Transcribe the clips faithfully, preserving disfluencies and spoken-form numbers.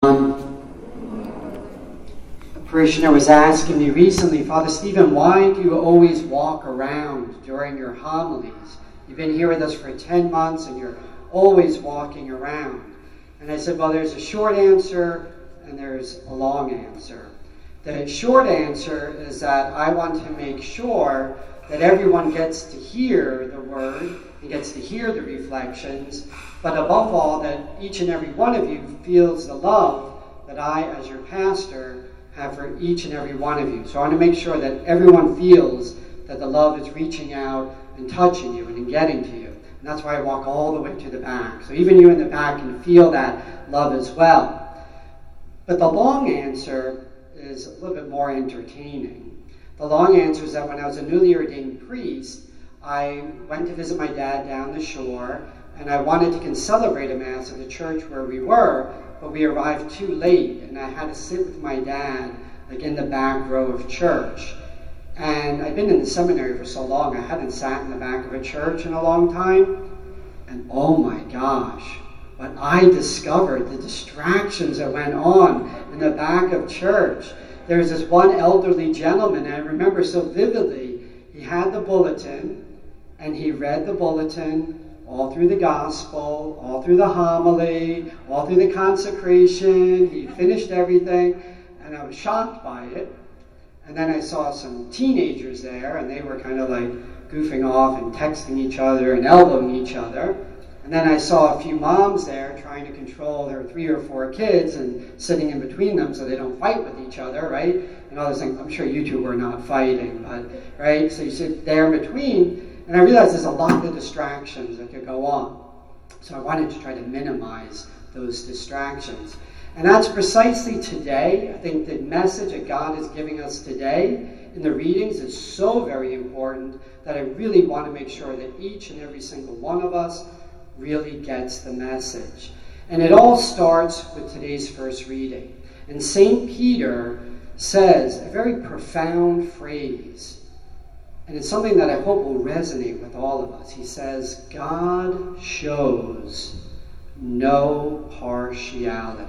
Um, a parishioner was asking me recently, Father Stephen, why do you always walk around during your homilies? You've been here with us for ten months and you're always walking around. And I said, well, there's a short answer and there's a long answer. The short answer is that I want to make sure that everyone gets to hear the word and gets to hear the reflections, but above all, that each and every one of you feels the love that I, as your pastor, have for each and every one of you. So I want to make sure that everyone feels that the love is reaching out and touching you and getting to you. And that's why I walk all the way to the back. So even you in the back can feel that love as well. But the long answer is a little bit more entertaining. The long answer is that when I was a newly ordained priest, I went to visit my dad down the shore, and I wanted to celebrate a Mass at the church where we were, but we arrived too late, and I had to sit with my dad like in the back row of church. And I'd been in the seminary for so long, I hadn't sat in the back of a church in a long time. And oh my gosh, but I discovered the distractions that went on in the back of church. There was this one elderly gentleman, and I remember so vividly, he had the bulletin, and he read the bulletin all through the gospel, all through the homily, all through the consecration. He finished everything, and I was shocked by it. And then I saw some teenagers there, and they were kind of like goofing off and texting each other and elbowing each other. And then I saw a few moms there trying to control their three or four kids and sitting in between them so they don't fight with each other, right? And all this thing. I'm sure you two were not fighting, but, right? So you sit there in between. And I realized there's a lot of distractions that could go on. So I wanted to try to minimize those distractions. And that's precisely today. I think the message that God is giving us today in the readings is so very important that I really want to make sure that each and every single one of us really gets the message. And it all starts with today's first reading. And Saint Peter says a very profound phrase. And it's something that I hope will resonate with all of us. He says, God shows no partiality.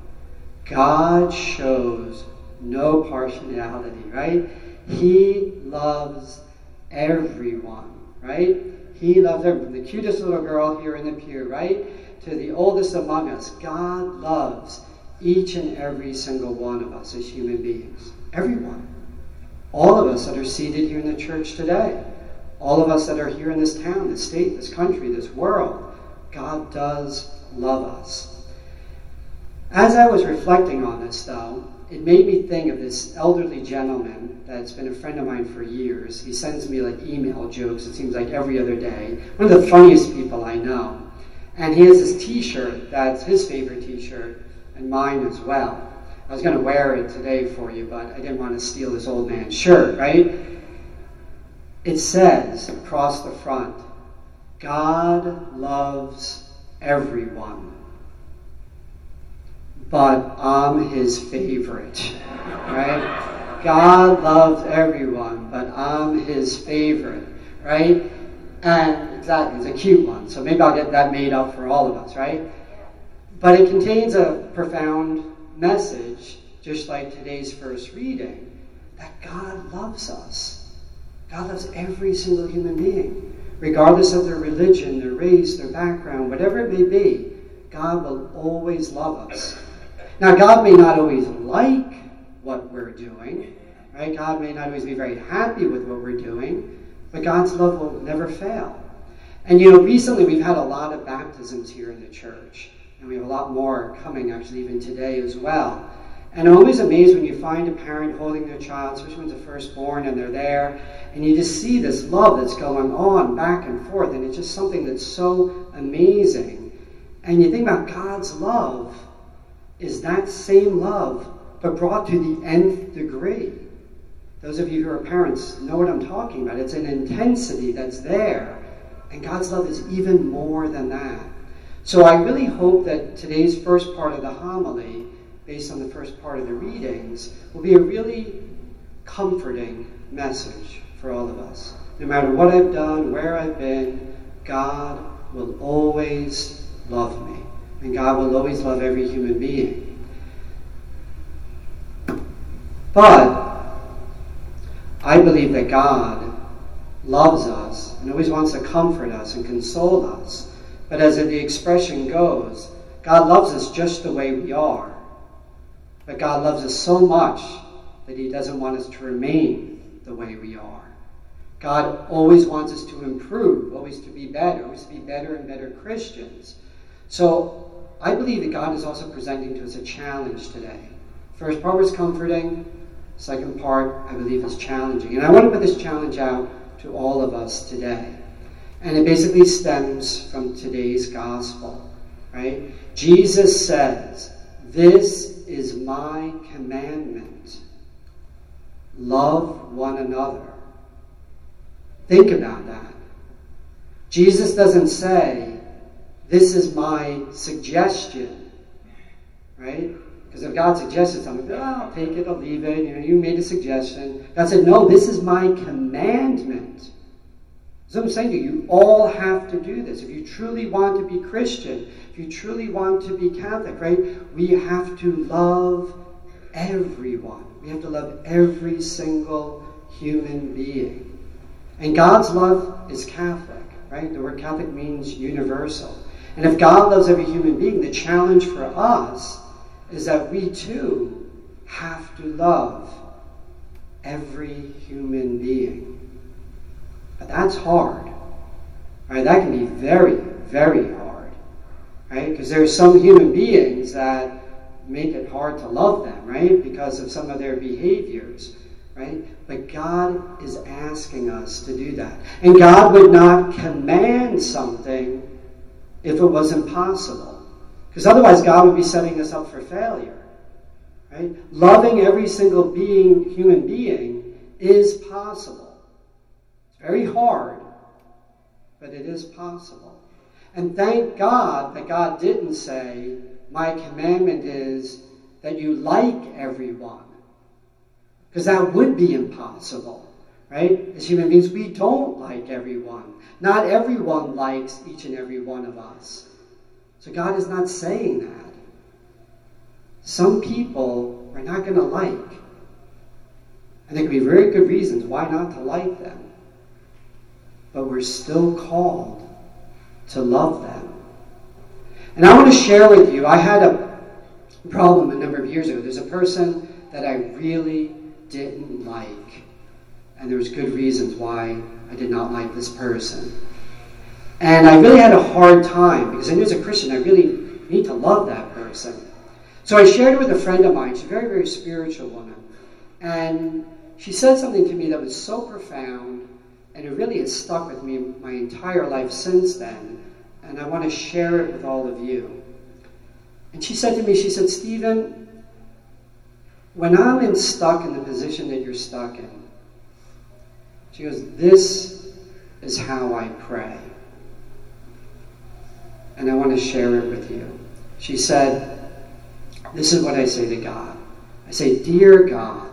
God shows no partiality, right? He loves everyone, right? He loves everyone. From the cutest little girl here in the pew, right? To the oldest among us. God loves each and every single one of us as human beings. Everyone. All of us that are seated here in the church today, all of us that are here in this town, this state, this country, this world, God does love us. As I was reflecting on this, though, it made me think of this elderly gentleman that's been a friend of mine for years. He sends me like email jokes, it seems like every other day. One of the funniest people I know. And he has this t-shirt that's his favorite t-shirt, and mine as well. I was going to wear it today for you, but I didn't want to steal this old man's shirt, right? It says across the front, God loves everyone, but I'm his favorite, right? God loves everyone, but I'm his favorite, right? And exactly, it's a cute one, so maybe I'll get that made up for all of us, right? But it contains a profound message, just like today's first reading, that God loves us. God loves every single human being, regardless of their religion, their race, their background, whatever it may be. God will always love us. Now, God may not always like what we're doing, right? God may not always be very happy with what we're doing, but God's love will never fail. And you know, recently we've had a lot of baptisms here in the church. And we have a lot more coming, actually, even today as well. And I'm always amazed when you find a parent holding their child, especially when it's a firstborn, and they're there, and you just see this love that's going on back and forth, and it's just something that's so amazing. And you think about God's love is that same love, but brought to the nth degree. Those of you who are parents know what I'm talking about. It's an intensity that's there, and God's love is even more than that. So I really hope that today's first part of the homily, based on the first part of the readings, will be a really comforting message for all of us. No matter what I've done, where I've been, God will always love me. And God will always love every human being. But I believe that God loves us and always wants to comfort us and console us. But as the expression goes, God loves us just the way we are. But God loves us so much that he doesn't want us to remain the way we are. God always wants us to improve, always to be better, always to be better and better Christians. So I believe that God is also presenting to us a challenge today. First part was comforting. Second part, I believe, is challenging. And I want to put this challenge out to all of us today. And it basically stems from today's gospel, right? Jesus says, "This is my commandment. Love one another." Think about that. Jesus doesn't say, "This is my suggestion," right? Because if God suggested something, oh, I'll take it, I'll leave it. You know, you made a suggestion. God said, "No, this is my commandment." So I'm saying to you, you all have to do this. If you truly want to be Christian, if you truly want to be Catholic, right? We have to love everyone. We have to love every single human being. And God's love is Catholic, right? The word Catholic means universal. And if God loves every human being, the challenge for us is that we too have to love every human being. But that's hard, right? That can be very, very hard, right? Because there are some human beings that make it hard to love them, right? Because of some of their behaviors, right? But God is asking us to do that. And God would not command something if it wasn't possible. Because otherwise God would be setting us up for failure, right? Loving every single being, human being, is possible. It's very hard, but it is possible. And thank God that God didn't say, "My commandment is that you like everyone." Because that would be impossible, right? As human beings, we don't like everyone. Not everyone likes each and every one of us. So God is not saying that. Some people we're not going to like. And there can be very good reasons why not to like them. But we're still called to love them. And I want to share with you, I had a problem a number of years ago. There's a person that I really didn't like. And there was good reasons why I did not like this person. And I really had a hard time, because I knew as a Christian I really need to love that person. So I shared it with a friend of mine. She's a very, very spiritual woman. And she said something to me that was so profound, and it really has stuck with me my entire life since then. And I want to share it with all of you. And she said to me, she said, "Stephen, when I'm in stuck in the position that you're stuck in," she goes, "this is how I pray." And I want to share it with you. She said, "This is what I say to God. I say, Dear God,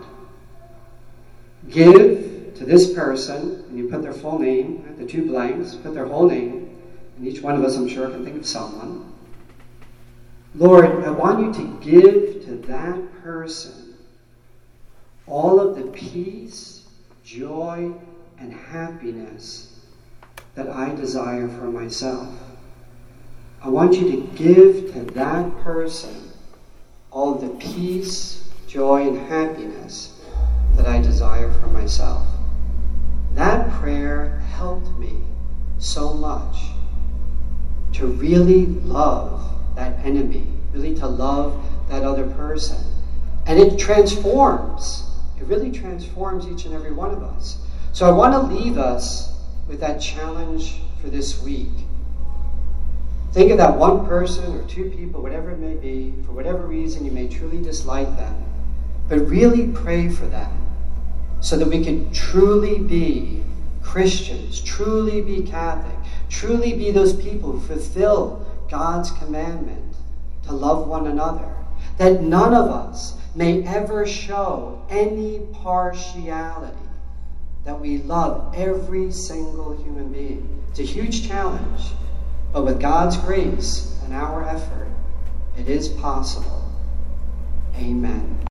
give to this person," and you put their full name, right, the two blanks, put their whole name, and each one of us, I'm sure, can think of someone. "Lord, I want you to give to that person all of the peace, joy, and happiness that I desire for myself. I want you to give to that person all the peace, joy, and happiness that I desire for myself." That prayer helped me so much to really love that enemy, really to love that other person. And it transforms. It really transforms each and every one of us. So I want to leave us with that challenge for this week. Think of that one person or two people, whatever it may be, for whatever reason you may truly dislike them, but really pray for them so that we can truly be Christians, truly be Catholic, truly be those people who fulfill God's commandment to love one another, that none of us may ever show any partiality, that we love every single human being. It's a huge challenge. But with God's grace and our effort, it is possible. Amen.